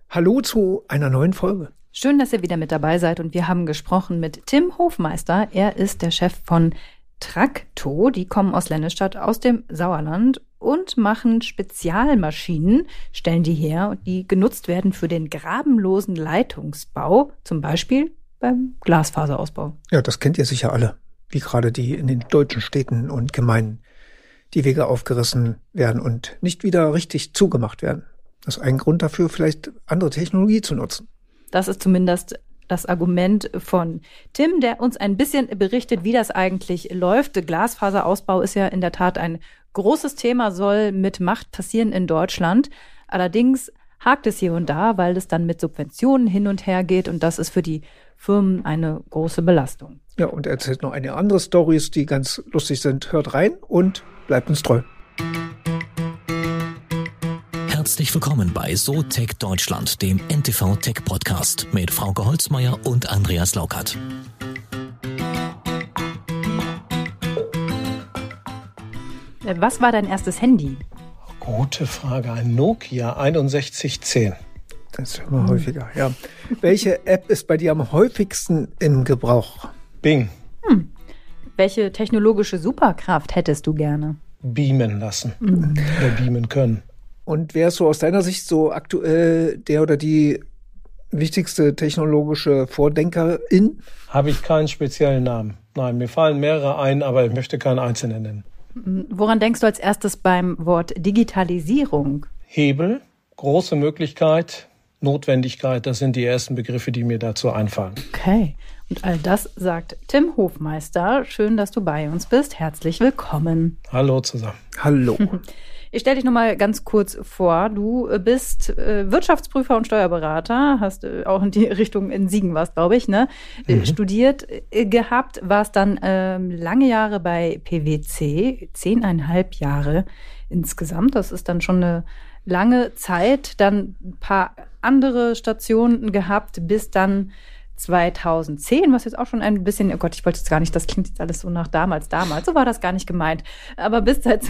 Hallo zu einer neuen Folge. Schön, dass ihr wieder mit dabei seid und wir haben gesprochen mit Tim Hofmeister. Er ist der Chef von Tracto. Die kommen aus Lennestadt, aus dem Sauerland und machen Spezialmaschinen, stellen die her, die genutzt werden für den grabenlosen Leitungsbau, zum Beispiel beim Glasfaserausbau. Ja, das kennt ihr sicher alle, wie gerade die in den deutschen Städten und Gemeinden die Wege aufgerissen werden und nicht wieder richtig zugemacht werden. Das ist ein Grund dafür, vielleicht andere Technologie zu nutzen. Das ist zumindest das Argument von Tim, der uns ein bisschen berichtet, wie das eigentlich läuft. Glasfaserausbau ist ja in der Tat ein großes Thema, soll mit Macht passieren in Deutschland. Allerdings hakt es hier und da, weil es dann mit Subventionen hin und her geht und das ist für die Firmen eine große Belastung. Ja, und er erzählt noch einige andere Storys, die ganz lustig sind. Hört rein und bleibt uns treu. Herzlich willkommen bei SoTech Deutschland, dem NTV Tech Podcast mit Frauke Holzmeier und Andreas Laukert. Was war dein erstes Handy? Gute Frage. Ein Nokia 6110. Das ist immer häufiger, ja. Welche App ist bei dir am häufigsten im Gebrauch? Bing. Welche technologische Superkraft hättest du gerne? Beamen lassen. Oder beamen können. Und wer ist so aus deiner Sicht so aktuell der oder die wichtigste technologische Vordenkerin? Habe ich keinen speziellen Namen. Nein, mir fallen mehrere ein, aber ich möchte keinen einzelnen nennen. Woran denkst du als erstes beim Wort Digitalisierung? Hebel, große Möglichkeit, Notwendigkeit, das sind die ersten Begriffe, die mir dazu einfallen. Okay, und all das sagt Tim Hofmeister. Schön, dass du bei uns bist. Herzlich willkommen. Hallo zusammen. Hallo. Ich stelle dich noch mal ganz kurz vor. Du bist Wirtschaftsprüfer und Steuerberater, hast auch in die Richtung in Siegen warst, glaube ich, ne? Studiert gehabt, warst dann lange Jahre bei PwC, 10,5 Jahre insgesamt. Das ist dann schon eine lange Zeit. Dann ein paar andere Stationen gehabt, bis dann 2010, was jetzt auch schon ein bisschen, oh Gott, ich wollte jetzt gar nicht, das klingt jetzt alles so nach damals, so war das gar nicht gemeint, aber bis seit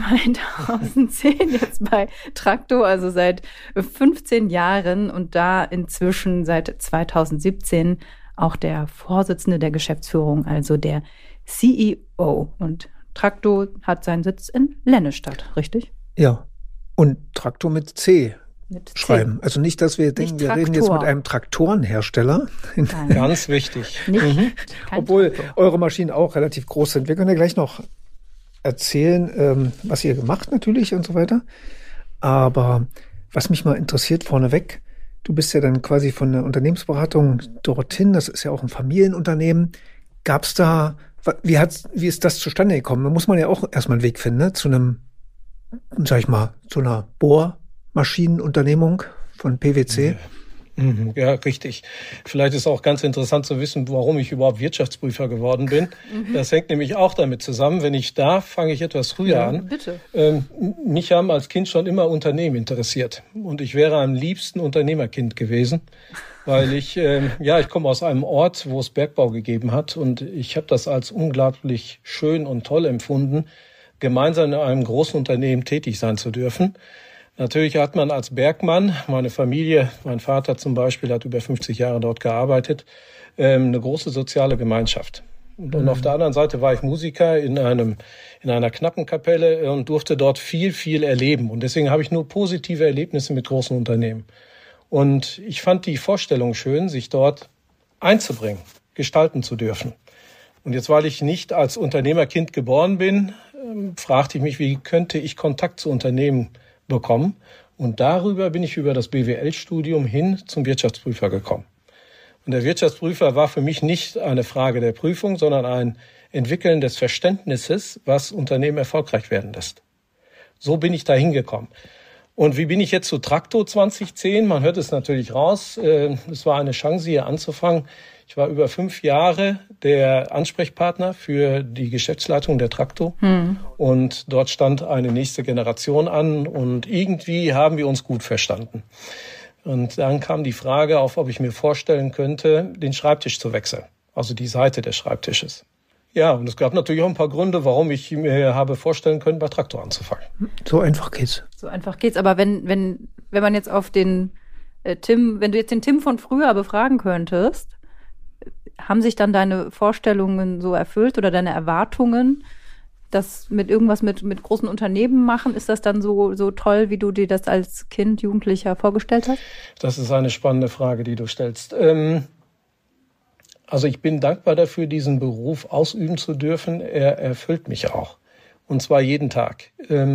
2010 jetzt bei Tracto, also seit 15 Jahren und da inzwischen seit 2017 auch der Vorsitzende der Geschäftsführung, also der CEO. Und Tracto hat seinen Sitz in Lennestadt, richtig? Ja, und Tracto mit C. Mit schreiben. C. Also nicht, dass wir denken, wir reden jetzt mit einem Traktorenhersteller. Nein. Ganz wichtig. Obwohl Traktor. eure Maschinen auch relativ groß sind. Wir können ja gleich noch erzählen, was ihr gemacht natürlich und so weiter. Aber was mich mal interessiert vorneweg, du bist ja dann quasi von der Unternehmensberatung dorthin, das ist ja auch ein Familienunternehmen. Gab's da, wie ist das zustande gekommen? Da muss man ja auch erstmal einen Weg finden, ne? Zu einem, sag ich mal, zu einer Bohrmaschinenunternehmung von PwC. Ja, richtig. Vielleicht ist auch ganz interessant zu wissen, warum ich überhaupt Wirtschaftsprüfer geworden bin. Das hängt nämlich auch damit zusammen. Wenn ich darf, fange ich etwas früher an. Bitte. Mich haben als Kind schon immer Unternehmen interessiert. Und ich wäre am liebsten Unternehmerkind gewesen, weil ich komme aus einem Ort, wo es Bergbau gegeben hat. Und ich habe das als unglaublich schön und toll empfunden, gemeinsam in einem großen Unternehmen tätig sein zu dürfen. Natürlich hat man als Bergmann, meine Familie, mein Vater zum Beispiel hat über 50 Jahre dort gearbeitet, eine große soziale Gemeinschaft. Und auf der anderen Seite war ich Musiker in einer Knappenkapelle und durfte dort viel, viel erleben. Und deswegen habe ich nur positive Erlebnisse mit großen Unternehmen. Und ich fand die Vorstellung schön, sich dort einzubringen, gestalten zu dürfen. Und jetzt, weil ich nicht als Unternehmerkind geboren bin, fragte ich mich, wie könnte ich Kontakt zu Unternehmen bekommen? Und darüber bin ich über das BWL-Studium hin zum Wirtschaftsprüfer gekommen. Und der Wirtschaftsprüfer war für mich nicht eine Frage der Prüfung, sondern ein Entwickeln des Verständnisses, was Unternehmen erfolgreich werden lässt. So bin ich da hingekommen. Und wie bin ich jetzt zu Tracto 2010? Man hört es natürlich raus. Es war eine Chance, hier anzufangen. Ich war über 5 Jahre der Ansprechpartner für die Geschäftsleitung der Tracto. Und dort stand eine nächste Generation an und irgendwie haben wir uns gut verstanden. Und dann kam die Frage auf, ob ich mir vorstellen könnte, den Schreibtisch zu wechseln. Also die Seite des Schreibtisches. Ja, und es gab natürlich auch ein paar Gründe, warum ich mir habe vorstellen können, bei Tracto anzufangen. So einfach geht's. So einfach geht's. Aber wenn man jetzt auf den Tim, wenn du jetzt den Tim von früher befragen könntest, haben sich dann deine Vorstellungen so erfüllt oder deine Erwartungen, das mit irgendwas mit großen Unternehmen machen? Ist das dann so toll, wie du dir das als Kind, Jugendlicher vorgestellt hast? Das ist eine spannende Frage, die du stellst. Also ich bin dankbar dafür, diesen Beruf ausüben zu dürfen. Er erfüllt mich auch. Und zwar jeden Tag.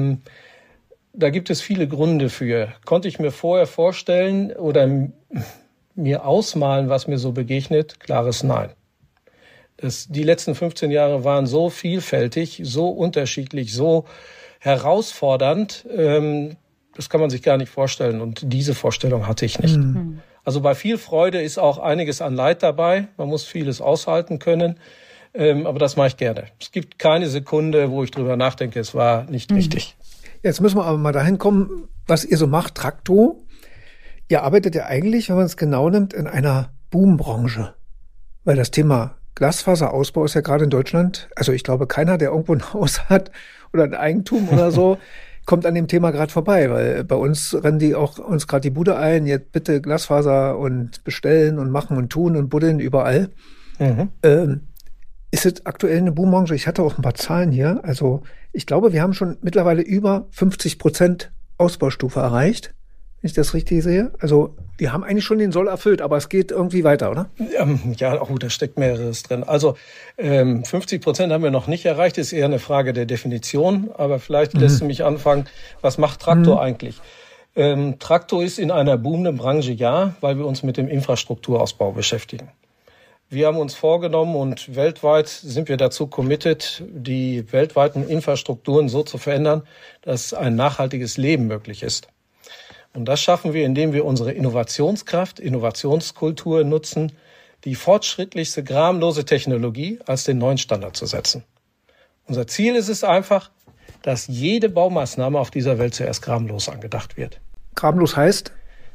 Da gibt es viele Gründe für. Konnte ich mir vorher vorstellen oder mir ausmalen, was mir so begegnet? Klares Nein. Die letzten 15 Jahre waren so vielfältig, so unterschiedlich, so herausfordernd. Das kann man sich gar nicht vorstellen. Und diese Vorstellung hatte ich nicht. Mhm. Also bei viel Freude ist auch einiges an Leid dabei. Man muss vieles aushalten können. Aber das mache ich gerne. Es gibt keine Sekunde, wo ich drüber nachdenke, es war nicht richtig. Jetzt müssen wir aber mal dahin kommen, was ihr so macht, Tracto. Ihr arbeitet ja eigentlich, wenn man es genau nimmt, in einer Boombranche. Weil das Thema Glasfaserausbau ist ja gerade in Deutschland, also ich glaube, keiner, der irgendwo ein Haus hat oder ein Eigentum oder so, kommt an dem Thema gerade vorbei, weil bei uns rennen die auch uns gerade die Bude ein, jetzt bitte Glasfaser und bestellen und machen und tun und buddeln überall. Mhm. Ist es aktuell eine Boombranche? Ich hatte auch ein paar Zahlen hier. Also ich glaube, wir haben schon mittlerweile über 50% Ausbaustufe erreicht, wenn ich das richtig sehe. Also wir haben eigentlich schon den Soll erfüllt, aber es geht irgendwie weiter, oder? Ja, da steckt mehreres drin. Also 50% haben wir noch nicht erreicht, ist eher eine Frage der Definition. Aber vielleicht lässt du mich anfangen, was macht Tracto eigentlich? Tracto ist in einer boomenden Branche, ja, weil wir uns mit dem Infrastrukturausbau beschäftigen. Wir haben uns vorgenommen und weltweit sind wir dazu committed, die weltweiten Infrastrukturen so zu verändern, dass ein nachhaltiges Leben möglich ist. Und das schaffen wir, indem wir unsere Innovationskraft, Innovationskultur nutzen, die fortschrittlichste, gramlose Technologie als den neuen Standard zu setzen. Unser Ziel ist es einfach, dass jede Baumaßnahme auf dieser Welt zuerst gramlos angedacht wird. Gramlos heißt?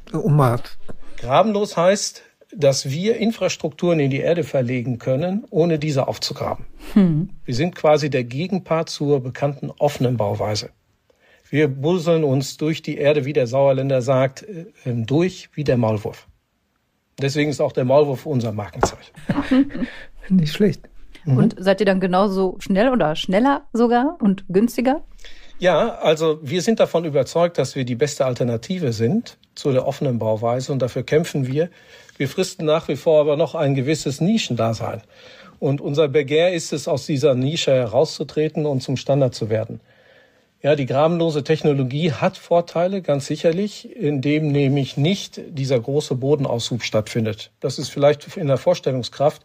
Gramlos heißt, dass wir Infrastrukturen in die Erde verlegen können, ohne diese aufzugraben. Wir sind quasi der Gegenpart zur bekannten offenen Bauweise. Wir busseln uns durch die Erde, wie der Sauerländer sagt, durch wie der Maulwurf. Deswegen ist auch der Maulwurf unser Markenzeichen. Nicht schlecht. Und seid ihr dann genauso schnell oder schneller sogar und günstiger? Ja, also wir sind davon überzeugt, dass wir die beste Alternative sind zu der offenen Bauweise und dafür kämpfen wir. Wir fristen nach wie vor aber noch ein gewisses Nischendasein. Und unser Begehr ist es, aus dieser Nische herauszutreten und zum Standard zu werden. Ja, die gramlose Technologie hat Vorteile, ganz sicherlich, indem nämlich nicht dieser große Bodenaushub stattfindet. Das ist vielleicht in der Vorstellungskraft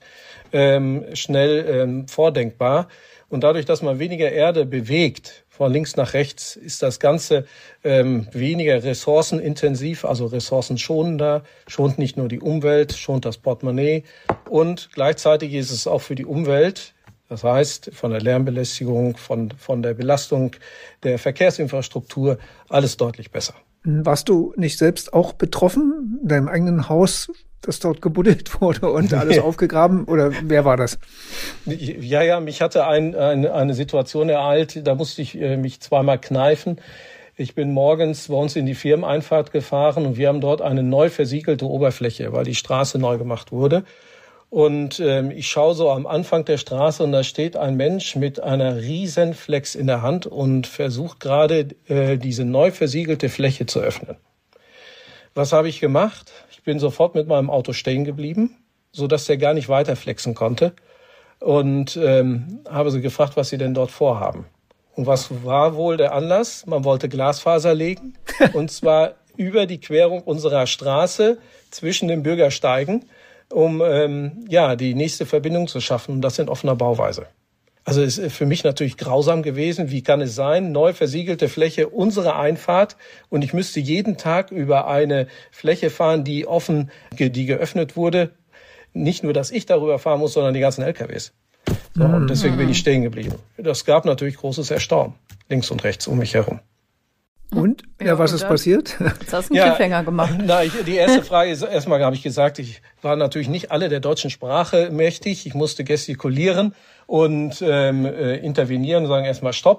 schnell vordenkbar. Und dadurch, dass man weniger Erde bewegt, von links nach rechts, ist das Ganze weniger ressourcenintensiv, also ressourcenschonender, schont nicht nur die Umwelt, schont das Portemonnaie und gleichzeitig ist es auch für die Umwelt, das heißt von der Lärmbelästigung, von der Belastung der Verkehrsinfrastruktur, alles deutlich besser. Warst du nicht selbst auch betroffen in deinem eigenen Haus, das dort gebuddelt wurde und alles aufgegraben? Oder wer war das? Ja, mich hatte eine Situation ereilt, da musste ich mich zweimal kneifen. Ich bin morgens bei uns in die Firmeneinfahrt gefahren und wir haben dort eine neu versiegelte Oberfläche, weil die Straße neu gemacht wurde. Und ich schaue so am Anfang der Straße und da steht ein Mensch mit einer riesen Flex in der Hand und versucht gerade diese neu versiegelte Fläche zu öffnen. Was habe ich gemacht? Ich bin sofort mit meinem Auto stehen geblieben, sodass der gar nicht weiter flexen konnte und habe sie gefragt, was sie denn dort vorhaben. Und was war wohl der Anlass? Man wollte Glasfaser legen und zwar über die Querung unserer Straße zwischen den Bürgersteigen, um die nächste Verbindung zu schaffen und das in offener Bauweise. Also es ist für mich natürlich grausam gewesen. Wie kann es sein? Neu versiegelte Fläche, unsere Einfahrt und ich müsste jeden Tag über eine Fläche fahren, die geöffnet wurde. Nicht nur, dass ich darüber fahren muss, sondern die ganzen LKWs. So, und deswegen bin ich stehen geblieben. Das gab natürlich großes Erstaunen, links und rechts um mich herum. Und? Ja, was ist passiert? Jetzt hast du einen Cliffhanger gemacht. Die erste Frage ist, erstmal habe ich gesagt, ich war natürlich nicht alle der deutschen Sprache mächtig. Ich musste gestikulieren und intervenieren und sagen erstmal Stopp.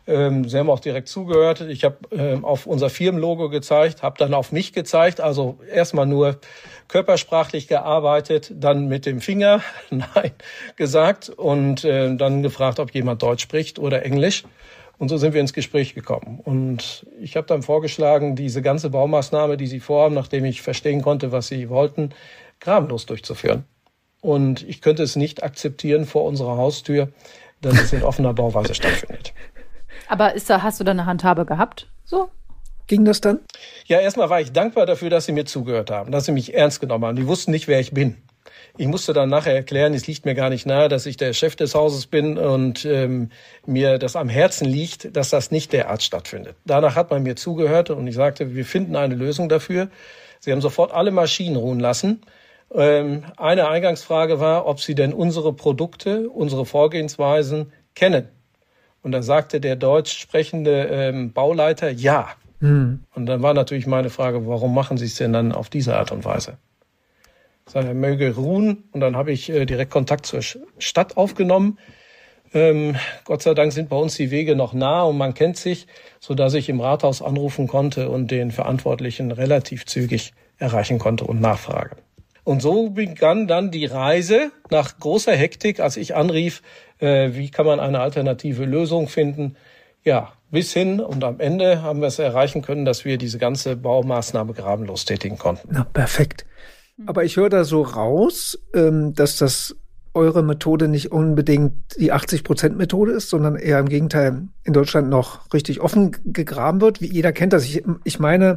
Sie haben auch direkt zugehört. Ich habe auf unser Firmenlogo gezeigt, habe dann auf mich gezeigt, also erstmal nur körpersprachlich gearbeitet, dann mit dem Finger Nein gesagt und dann gefragt, ob jemand Deutsch spricht oder Englisch. Und so sind wir ins Gespräch gekommen. Und ich habe dann vorgeschlagen, diese ganze Baumaßnahme, die Sie vorhaben, nachdem ich verstehen konnte, was Sie wollten, grabenlos durchzuführen. Und ich könnte es nicht akzeptieren vor unserer Haustür, dass es in offener Bauweise stattfindet. Aber hast du da eine Handhabe gehabt? So? Ging das dann? Ja, erstmal war ich dankbar dafür, dass Sie mir zugehört haben, dass Sie mich ernst genommen haben. Die wussten nicht, wer ich bin. Ich musste dann nachher erklären, es liegt mir gar nicht nahe, dass ich der Chef des Hauses bin und mir das am Herzen liegt, dass das nicht derart stattfindet. Danach hat man mir zugehört und ich sagte, wir finden eine Lösung dafür. Sie haben sofort alle Maschinen ruhen lassen. Eine Eingangsfrage war, ob Sie denn unsere Produkte, unsere Vorgehensweisen kennen. Und da sagte der deutsch sprechende Bauleiter ja. Und dann war natürlich meine Frage, warum machen Sie es denn dann auf diese Art und Weise? Ich sagte, er möge ruhen. Und dann habe ich direkt Kontakt zur Stadt aufgenommen. Gott sei Dank sind bei uns die Wege noch nah und man kennt sich, sodass ich im Rathaus anrufen konnte und den Verantwortlichen relativ zügig erreichen konnte und nachfragen. Und so begann dann die Reise nach großer Hektik, als ich anrief, wie kann man eine alternative Lösung finden. Ja, bis hin und am Ende haben wir es erreichen können, dass wir diese ganze Baumaßnahme grabenlos tätigen konnten. Na, perfekt. Aber ich höre da so raus, dass das eure Methode nicht unbedingt die 80%-Methode ist, sondern eher im Gegenteil in Deutschland noch richtig offen gegraben wird. Wie jeder kennt das. Ich meine,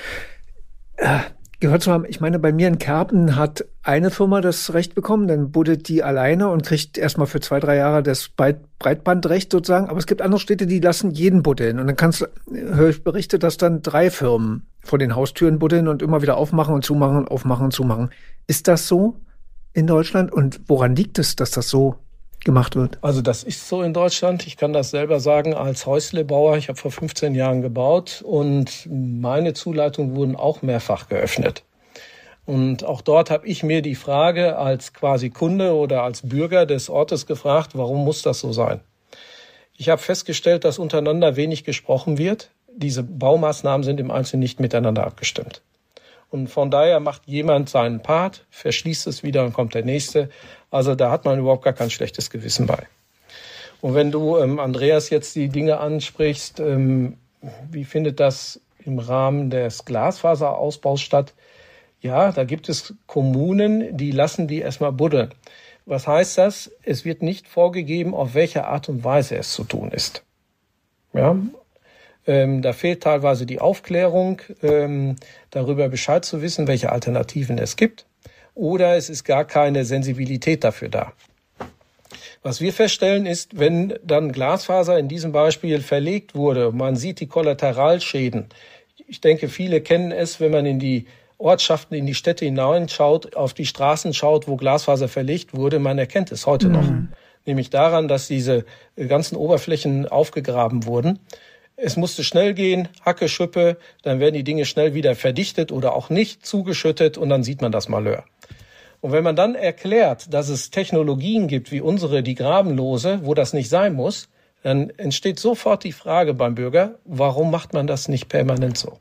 gehört zu haben, ich meine, bei mir in Kerpen hat eine Firma das Recht bekommen, dann buddelt die alleine und kriegt erstmal für 2-3 Jahre das Breitbandrecht sozusagen. Aber es gibt andere Städte, die lassen jeden buddeln. Und dann höre ich Berichte, dass dann 3 Firmen vor den Haustüren buddeln und immer wieder aufmachen und zumachen, aufmachen und zumachen. Ist das so in Deutschland? Und woran liegt es, dass das so gemacht wird? Also das ist so in Deutschland. Ich kann das selber sagen als Häuslebauer. Ich habe vor 15 Jahren gebaut und meine Zuleitungen wurden auch mehrfach geöffnet. Und auch dort habe ich mir die Frage als quasi Kunde oder als Bürger des Ortes gefragt, warum muss das so sein? Ich habe festgestellt, dass untereinander wenig gesprochen wird. Diese Baumaßnahmen sind im Einzelnen nicht miteinander abgestimmt. Und von daher macht jemand seinen Part, verschließt es wieder und kommt der Nächste. Also da hat man überhaupt gar kein schlechtes Gewissen bei. Und wenn du, Andreas, jetzt die Dinge ansprichst, wie findet das im Rahmen des Glasfaserausbaus statt? Ja, da gibt es Kommunen, die lassen die erstmal buddeln. Was heißt das? Es wird nicht vorgegeben, auf welche Art und Weise es zu tun ist. Ja, da fehlt teilweise die Aufklärung, darüber Bescheid zu wissen, welche Alternativen es gibt. Oder es ist gar keine Sensibilität dafür da. Was wir feststellen ist, wenn dann Glasfaser in diesem Beispiel verlegt wurde, man sieht die Kollateralschäden. Ich denke, viele kennen es, wenn man in die Ortschaften, in die Städte hineinschaut, auf die Straßen schaut, wo Glasfaser verlegt wurde, man erkennt es heute noch. Nämlich daran, dass diese ganzen Oberflächen aufgegraben wurden. Es musste schnell gehen, Hacke, Schippe, dann werden die Dinge schnell wieder verdichtet oder auch nicht zugeschüttet und dann sieht man das Malheur. Und wenn man dann erklärt, dass es Technologien gibt wie unsere, die grabenlose, wo das nicht sein muss, dann entsteht sofort die Frage beim Bürger, warum macht man das nicht permanent so?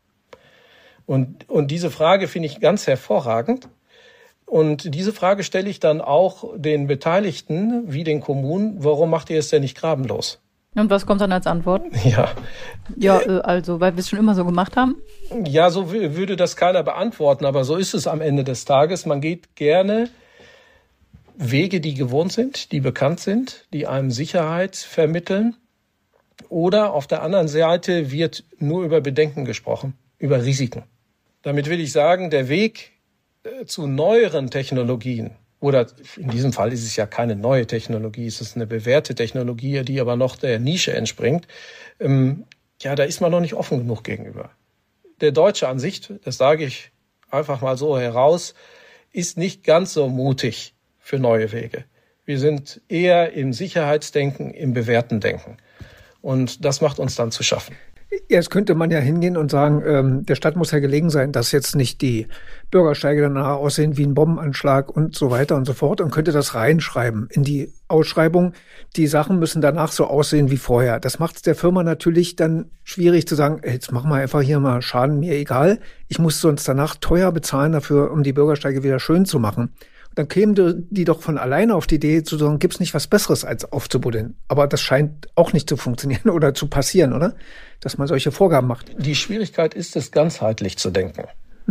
Und diese Frage finde ich ganz hervorragend. Und diese Frage stelle ich dann auch den Beteiligten wie den Kommunen, warum macht ihr es denn nicht grabenlos? Und was kommt dann als Antwort? Ja, also, weil wir es schon immer so gemacht haben? Ja, so würde das keiner beantworten, aber so ist es am Ende des Tages. Man geht gerne Wege, die gewohnt sind, die bekannt sind, die einem Sicherheit vermitteln. Oder auf der anderen Seite wird nur über Bedenken gesprochen, über Risiken. Damit will ich sagen, der Weg zu neueren Technologien, oder in diesem Fall ist es ja keine neue Technologie, es ist eine bewährte Technologie, die aber noch der Nische entspringt. Ja, da ist man noch nicht offen genug gegenüber. Der Deutsche an sich, das sage ich einfach mal so heraus, ist nicht ganz so mutig für neue Wege. Wir sind eher im Sicherheitsdenken, im bewährten Denken. Und das macht uns dann zu schaffen. Ja, jetzt könnte man ja hingehen und sagen, der Stadt muss ja gelegen sein, dass jetzt nicht die Bürgersteige danach aussehen wie ein Bombenanschlag und so weiter und so fort, und könnte das reinschreiben in die Ausschreibung. Die Sachen müssen danach so aussehen wie vorher. Das macht es der Firma natürlich dann schwierig zu sagen, jetzt machen wir einfach hier mal Schaden, mir egal. Ich muss sonst danach teuer bezahlen dafür, um die Bürgersteige wieder schön zu machen. Dann kämen die doch von alleine auf die Idee zu sagen, gibt's nicht was Besseres als aufzubuddeln. Aber das scheint auch nicht zu funktionieren oder zu passieren, oder? Dass man solche Vorgaben macht. Die Schwierigkeit ist es, ganzheitlich zu denken.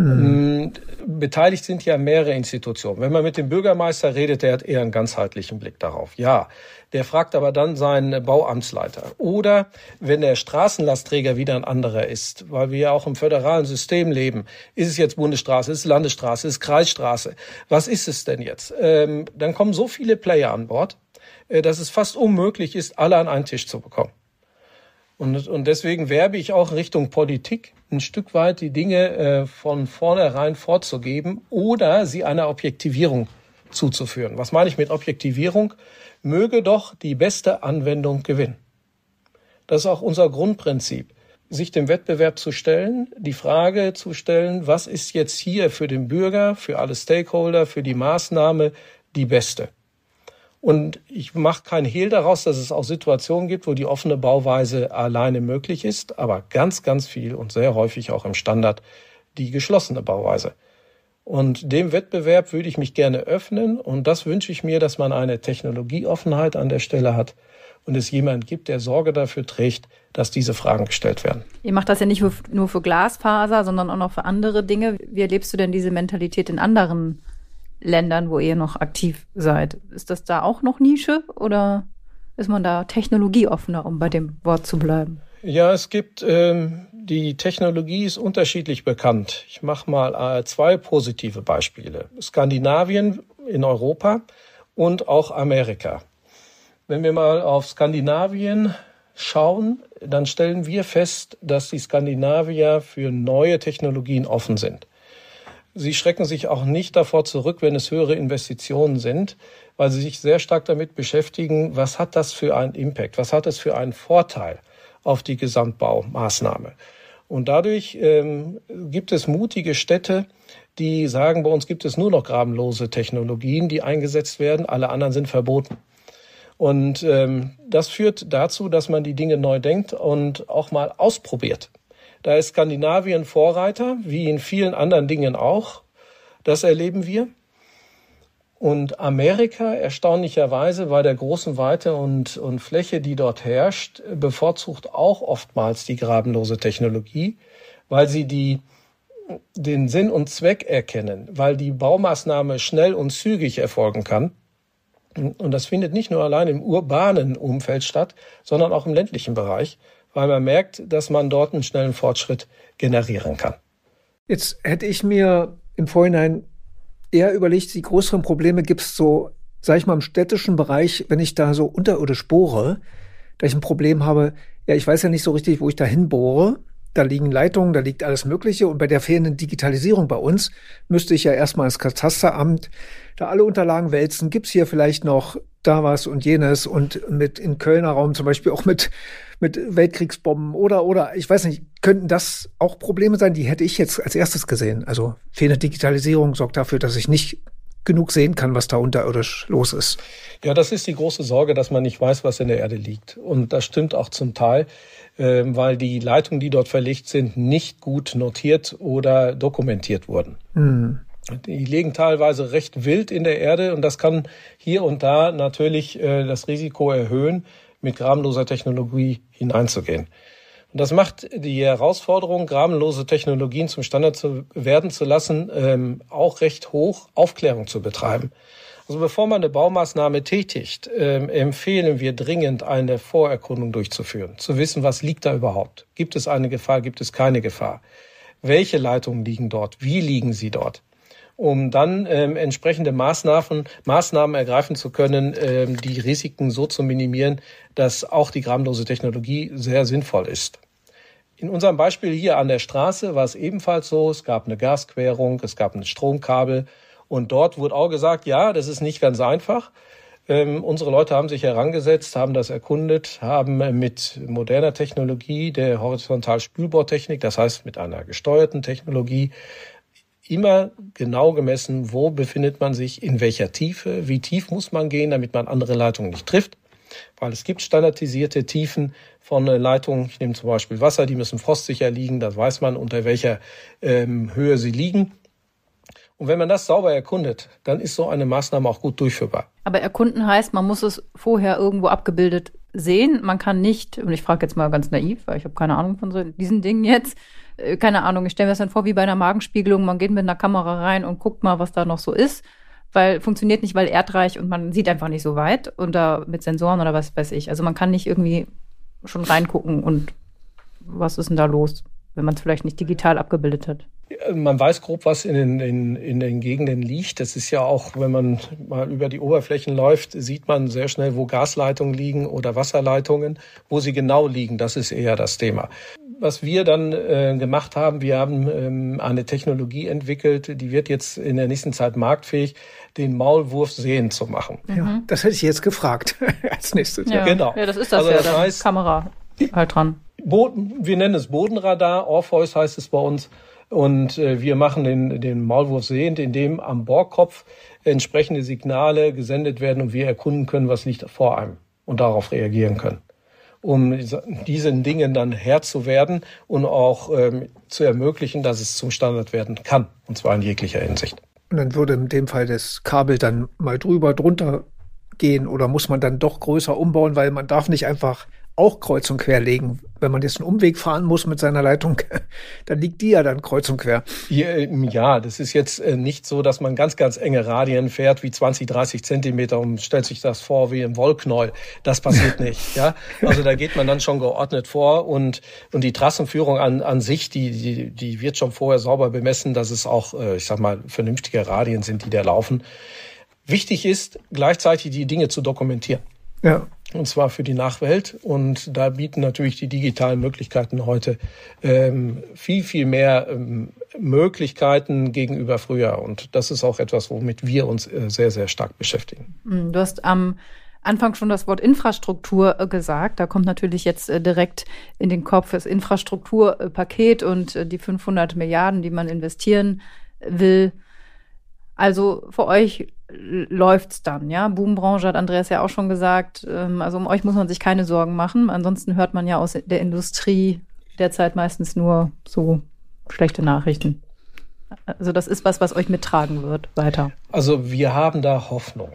Beteiligt sind ja mehrere Institutionen. Wenn man mit dem Bürgermeister redet, der hat eher einen ganzheitlichen Blick darauf. Ja, der fragt aber dann seinen Bauamtsleiter. Oder wenn der Straßenlastträger wieder ein anderer ist, weil wir ja auch im föderalen System leben, ist es jetzt Bundesstraße, ist es Landesstraße, ist es Kreisstraße? Was ist es denn jetzt? Dann kommen so viele Player an Bord, dass es fast unmöglich ist, alle an einen Tisch zu bekommen. Und deswegen werbe ich auch Richtung Politik, ein Stück weit die Dinge von vornherein vorzugeben oder sie einer Objektivierung zuzuführen. Was meine ich mit Objektivierung? Möge doch die beste Anwendung gewinnen. Das ist auch unser Grundprinzip, sich dem Wettbewerb zu stellen, die Frage zu stellen, was ist jetzt hier für den Bürger, für alle Stakeholder, für die Maßnahme die beste. Und ich mache kein Hehl daraus, dass es auch Situationen gibt, wo die offene Bauweise alleine möglich ist, aber ganz, ganz viel und sehr häufig auch im Standard die geschlossene Bauweise. Und dem Wettbewerb würde ich mich gerne öffnen, und das wünsche ich mir, dass man eine Technologieoffenheit an der Stelle hat und es jemand gibt, der Sorge dafür trägt, dass diese Fragen gestellt werden. Ihr macht das ja nicht nur für Glasfaser, sondern auch noch für andere Dinge. Wie erlebst du denn diese Mentalität in anderen Ländern, wo ihr noch aktiv seid? Ist das da auch noch Nische oder ist man da technologieoffener, um bei dem Wort zu bleiben? Ja, es gibt, die Technologie ist unterschiedlich bekannt. Ich mache mal 2 positive Beispiele. Skandinavien in Europa und auch Amerika. Wenn wir mal auf Skandinavien schauen, dann stellen wir fest, dass die Skandinavier für neue Technologien offen sind. Sie schrecken sich auch nicht davor zurück, wenn es höhere Investitionen sind, weil sie sich sehr stark damit beschäftigen, was hat das für einen Impact, was hat es für einen Vorteil auf die Gesamtbaumaßnahme. Und dadurch gibt es mutige Städte, die sagen, bei uns gibt es nur noch grabenlose Technologien, die eingesetzt werden, alle anderen sind verboten. Und das führt dazu, dass man die Dinge neu denkt und auch mal ausprobiert. Da ist Skandinavien Vorreiter, wie in vielen anderen Dingen auch. Das erleben wir. Und Amerika, erstaunlicherweise, bei der großen Weite und Fläche, die dort herrscht, bevorzugt auch oftmals die grabenlose Technologie, weil sie den Sinn und Zweck erkennen, weil die Baumaßnahme schnell und zügig erfolgen kann. Und das findet nicht nur allein im urbanen Umfeld statt, sondern auch im ländlichen Bereich, weil man merkt, dass man dort einen schnellen Fortschritt generieren kann. Jetzt hätte ich mir im Vorhinein eher überlegt, die größeren Probleme gibt es so, sag ich mal, im städtischen Bereich, wenn ich da so unterirdisch bohre, da ich ein Problem habe, ja, ich weiß ja nicht so richtig, wo ich da hinbohre. Da liegen Leitungen, da liegt alles Mögliche. Und bei der fehlenden Digitalisierung bei uns müsste ich ja erstmal ins Katasteramt da alle Unterlagen wälzen. Gibt's hier vielleicht noch da was und jenes? Und mit in Kölner Raum zum Beispiel auch mit Weltkriegsbomben oder ich weiß nicht, könnten das auch Probleme sein? Die hätte ich jetzt als erstes gesehen. Also fehlende Digitalisierung sorgt dafür, dass ich nicht genug sehen kann, was da unterirdisch los ist. Ja, das ist die große Sorge, dass man nicht weiß, was in der Erde liegt. Und das stimmt auch zum Teil, weil die Leitungen, die dort verlegt sind, nicht gut notiert oder dokumentiert wurden. Die liegen teilweise recht wild in der Erde und das kann hier und da natürlich das Risiko erhöhen, mit grabenloser Technologie hineinzugehen. Und das macht die Herausforderung, grabenlose Technologien zum Standard werden zu lassen, auch recht hoch, Aufklärung zu betreiben. Also bevor man eine Baumaßnahme tätigt, empfehlen wir dringend, eine Vorerkundung durchzuführen, zu wissen, was liegt da überhaupt. Gibt es eine Gefahr, gibt es keine Gefahr? Welche Leitungen liegen dort? Wie liegen sie dort? Um dann entsprechende Maßnahmen ergreifen zu können, die Risiken so zu minimieren, dass auch die grabenlose Technologie sehr sinnvoll ist. In unserem Beispiel hier an der Straße war es ebenfalls so, es gab eine Gasquerung, es gab ein Stromkabel und dort wurde auch gesagt, ja, das ist nicht ganz einfach. Unsere Leute haben sich herangesetzt, haben das erkundet, haben mit moderner Technologie, der Horizontalspülbohrtechnik, das heißt mit einer gesteuerten Technologie, immer genau gemessen, wo befindet man sich, in welcher Tiefe, wie tief muss man gehen, damit man andere Leitungen nicht trifft. Weil es gibt standardisierte Tiefen von Leitungen. Ich nehme zum Beispiel Wasser, die müssen frostsicher liegen, das weiß man, unter welcher Höhe sie liegen. Und wenn man das sauber erkundet, dann ist so eine Maßnahme auch gut durchführbar. Aber erkunden heißt, man muss es vorher irgendwo abgebildet sehen. Man kann nicht, und ich frage jetzt mal ganz naiv, weil ich habe keine Ahnung von so diesen Dingen jetzt, keine Ahnung, ich stelle mir das dann vor wie bei einer Magenspiegelung, man geht mit einer Kamera rein und guckt mal, was da noch so ist, weil funktioniert nicht, weil erdreich und man sieht einfach nicht so weit und da mit Sensoren oder was weiß ich. Also man kann nicht irgendwie schon reingucken und was ist denn da los, wenn man es vielleicht nicht digital abgebildet hat. Man weiß grob, was in den Gegenden liegt. Das ist ja auch, wenn man mal über die Oberflächen läuft, sieht man sehr schnell, wo Gasleitungen liegen oder Wasserleitungen, wo sie genau liegen. Das ist eher das Thema. Was wir dann gemacht haben, wir haben eine Technologie entwickelt, die wird jetzt in der nächsten Zeit marktfähig, den Maulwurf sehend zu machen. Ja, das hätte ich jetzt gefragt als nächstes. Ja, genau. Ja, das ist das, also ja, das heißt, Kamera halt dran. Wir nennen es Bodenradar, Orpheus heißt es bei uns. Und wir machen den Maulwurf sehend, indem am Bohrkopf entsprechende Signale gesendet werden und wir erkunden können, was liegt vor einem und darauf reagieren können, um diesen Dingen dann Herr zu werden und auch zu ermöglichen, dass es zum Standard werden kann, und zwar in jeglicher Hinsicht. Und dann würde in dem Fall das Kabel dann mal drunter gehen oder muss man dann doch größer umbauen, weil man darf nicht einfach auch kreuz und quer legen. Wenn man jetzt einen Umweg fahren muss mit seiner Leitung, dann liegt die ja dann kreuz und quer. Ja, das ist jetzt nicht so, dass man ganz, ganz enge Radien fährt, wie 20, 30 Zentimeter und stellt sich das vor wie im Wollknäuel. Das passiert nicht. Ja, also da geht man dann schon geordnet vor und die Trassenführung an sich, die wird schon vorher sauber bemessen, dass es auch, ich sag mal, vernünftige Radien sind, die da laufen. Wichtig ist, gleichzeitig die Dinge zu dokumentieren. Ja. Und zwar für die Nachwelt. Und da bieten natürlich die digitalen Möglichkeiten heute viel, viel mehr Möglichkeiten gegenüber früher. Und das ist auch etwas, womit wir uns sehr, sehr stark beschäftigen. Du hast am Anfang schon das Wort Infrastruktur gesagt. Da kommt natürlich jetzt direkt in den Kopf das Infrastrukturpaket und die 500 Milliarden, die man investieren will. Also für euch läuft's dann, ja? Boombranche hat Andreas ja auch schon gesagt. Also um euch muss man sich keine Sorgen machen. Ansonsten hört man ja aus der Industrie derzeit meistens nur so schlechte Nachrichten. Also das ist was euch mittragen wird weiter. Also wir haben da Hoffnung.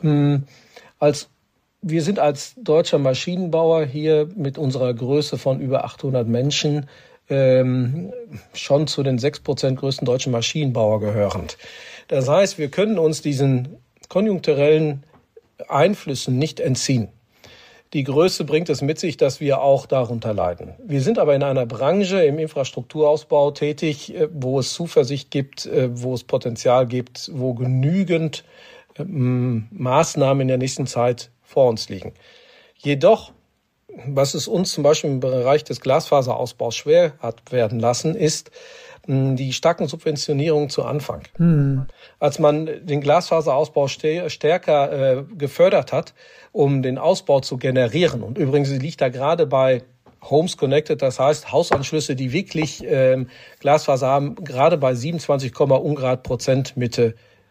Wir sind als deutscher Maschinenbauer hier mit unserer Größe von über 800 Menschen schon zu den 6% größten deutschen Maschinenbauer gehörend. Das heißt, wir können uns diesen konjunkturellen Einflüssen nicht entziehen. Die Größe bringt es mit sich, dass wir auch darunter leiden. Wir sind aber in einer Branche im Infrastrukturausbau tätig, wo es Zuversicht gibt, wo es Potenzial gibt, wo genügend Maßnahmen in der nächsten Zeit vor uns liegen. Jedoch, was es uns zum Beispiel im Bereich des Glasfaserausbaus schwer hat werden lassen, ist die starken Subventionierungen zu Anfang. Als man den Glasfaserausbau stärker gefördert hat, um den Ausbau zu generieren. Und übrigens liegt da gerade bei Homes Connected, das heißt Hausanschlüsse, die wirklich Glasfaser haben, gerade bei 27,1% Mitte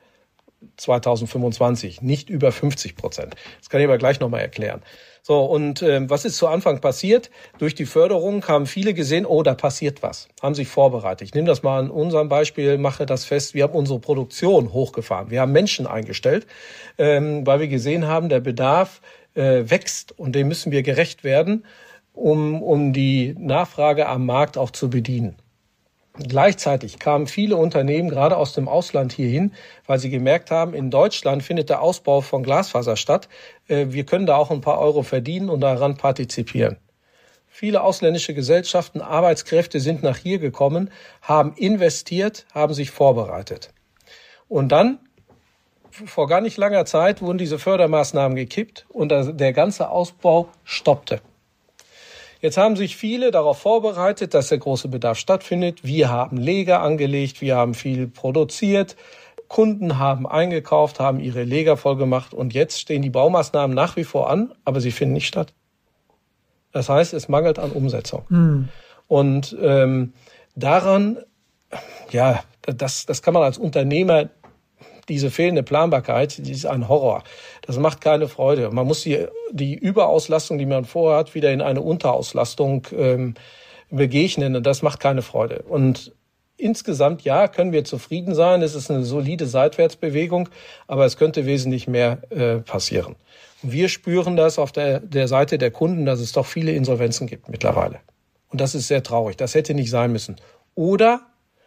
2025, nicht über 50%. Das kann ich aber gleich nochmal erklären. So, und was ist zu Anfang passiert? Durch die Förderung haben viele gesehen, oh, da passiert was, haben sich vorbereitet. Ich nehme das mal an unserem Beispiel, mache das fest. Wir haben unsere Produktion hochgefahren. Wir haben Menschen eingestellt, weil wir gesehen haben, der Bedarf wächst und dem müssen wir gerecht werden, um die Nachfrage am Markt auch zu bedienen. Gleichzeitig kamen viele Unternehmen gerade aus dem Ausland hierhin, weil sie gemerkt haben, in Deutschland findet der Ausbau von Glasfaser statt. Wir können da auch ein paar Euro verdienen und daran partizipieren. Viele ausländische Gesellschaften, Arbeitskräfte sind nach hier gekommen, haben investiert, haben sich vorbereitet. Und dann, vor gar nicht langer Zeit, wurden diese Fördermaßnahmen gekippt und der ganze Ausbau stoppte. Jetzt haben sich viele darauf vorbereitet, dass der große Bedarf stattfindet. Wir haben Leger angelegt, wir haben viel produziert Kunden haben eingekauft, haben ihre Leger voll gemacht und jetzt stehen die Baumaßnahmen nach wie vor an, aber sie finden nicht statt. Das heißt, es mangelt an Umsetzung. Und daran, ja, das kann man als Unternehmer, diese fehlende Planbarkeit, die ist ein Horror. Das macht keine Freude. Man muss die Überauslastung, die man vorhat, wieder in eine Unterauslastung begegnen. Und das macht keine Freude. Und insgesamt, ja, können wir zufrieden sein. Es ist eine solide Seitwärtsbewegung, aber es könnte wesentlich mehr passieren. Und wir spüren das auf der Seite der Kunden, dass es doch viele Insolvenzen gibt mittlerweile. Und das ist sehr traurig. Das hätte nicht sein müssen. Oder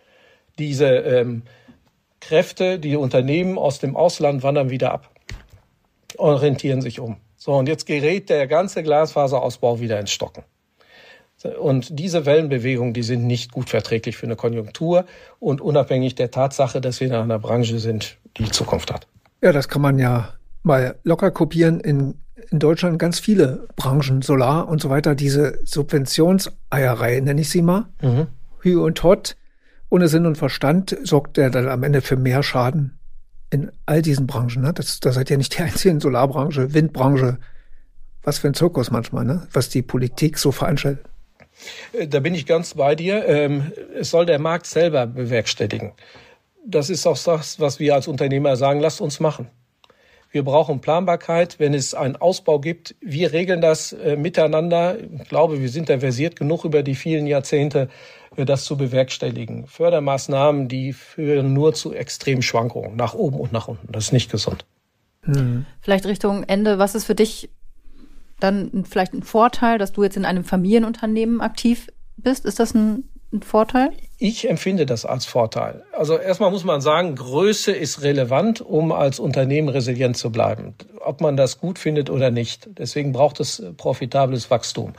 diese Kräfte, die Unternehmen aus dem Ausland wandern wieder ab, orientieren sich um. So, und jetzt gerät der ganze Glasfaserausbau wieder ins Stocken. Und diese Wellenbewegungen, die sind nicht gut verträglich für eine Konjunktur und unabhängig der Tatsache, dass wir in einer Branche sind, die Zukunft hat. Ja, das kann man ja mal locker kopieren. In Deutschland ganz viele Branchen, Solar und so weiter, diese Subventionseierei, nenne ich sie mal, Hü und Hott, ohne Sinn und Verstand, sorgt der dann am Ende für mehr Schaden in all diesen Branchen. Ne? Da seid ihr nicht die einzigen, Solarbranche, Windbranche. Was für ein Zirkus manchmal, ne? Was die Politik so veranstaltet. Da bin ich ganz bei dir. Es soll der Markt selber bewerkstelligen. Das ist auch das, was wir als Unternehmer sagen, lasst uns machen. Wir brauchen Planbarkeit, wenn es einen Ausbau gibt. Wir regeln das miteinander. Ich glaube, wir sind da versiert genug über die vielen Jahrzehnte, das zu bewerkstelligen. Fördermaßnahmen, die führen nur zu extremen Schwankungen, nach oben und nach unten. Das ist nicht gesund. Vielleicht Richtung Ende, was ist für dich dann vielleicht ein Vorteil, dass du jetzt in einem Familienunternehmen aktiv bist? Ist das ein Vorteil? Ich empfinde das als Vorteil. Also erstmal muss man sagen, Größe ist relevant, um als Unternehmen resilient zu bleiben. Ob man das gut findet oder nicht. Deswegen braucht es profitables Wachstum.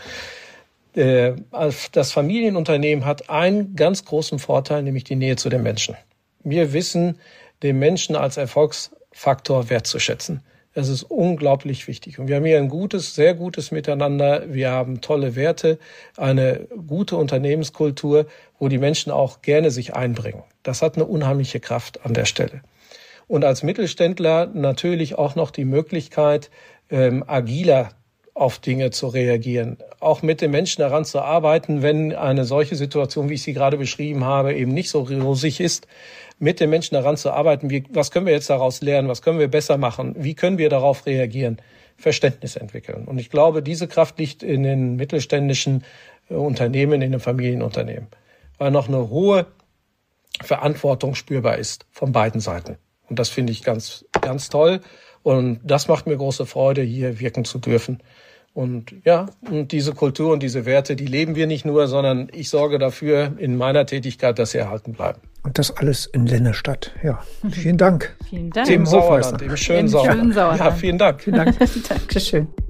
Das Familienunternehmen hat einen ganz großen Vorteil, nämlich die Nähe zu den Menschen. Wir wissen, den Menschen als Erfolgsfaktor wertzuschätzen. Das ist unglaublich wichtig. Und wir haben hier ein gutes, sehr gutes Miteinander. Wir haben tolle Werte, eine gute Unternehmenskultur, wo die Menschen auch gerne sich einbringen. Das hat eine unheimliche Kraft an der Stelle. Und als Mittelständler natürlich auch noch die Möglichkeit, agiler auf Dinge zu reagieren, auch mit den Menschen daran zu arbeiten, wenn eine solche Situation, wie ich sie gerade beschrieben habe, eben nicht so rosig ist, mit den Menschen daran zu arbeiten, was können wir jetzt daraus lernen, was können wir besser machen, wie können wir darauf reagieren, Verständnis entwickeln. Und ich glaube, diese Kraft liegt in den mittelständischen Unternehmen, in den Familienunternehmen, weil noch eine hohe Verantwortung spürbar ist von beiden Seiten. Und das finde ich ganz, ganz toll. Und das macht mir große Freude, hier wirken zu dürfen. Und ja, und diese Kultur und diese Werte, die leben wir nicht nur, sondern ich sorge dafür in meiner Tätigkeit, dass sie erhalten bleiben. Und das alles in Lennestadt. Ja, vielen Dank. Vielen Dank. Im Sauerland, im schönen Sauerland. Ja, vielen Dank. Vielen Dank. Dankeschön.